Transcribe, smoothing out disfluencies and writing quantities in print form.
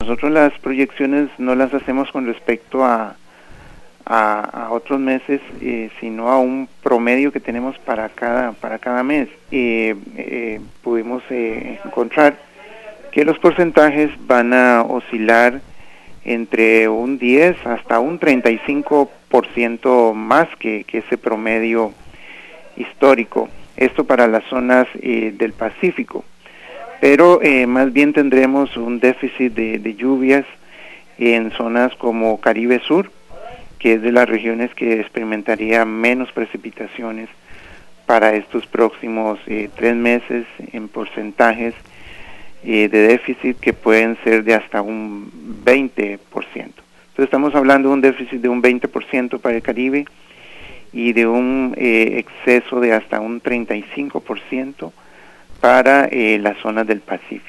nosotros las proyecciones no las hacemos con respecto a otros meses, sino a un promedio que tenemos para cada mes. Pudimos encontrar que los porcentajes van a oscilar entre un 10 hasta un 35% más que ese promedio histórico. Esto para las zonas del Pacífico. Pero más bien tendremos un déficit de lluvias en zonas como Caribe Sur, que es de las regiones que experimentaría menos precipitaciones para estos próximos 3 meses en porcentajes de déficit que pueden ser de hasta un 20%. Entonces estamos hablando de un déficit de un 20% para el Caribe y de un exceso de hasta un 35% para las zonas del Pacífico.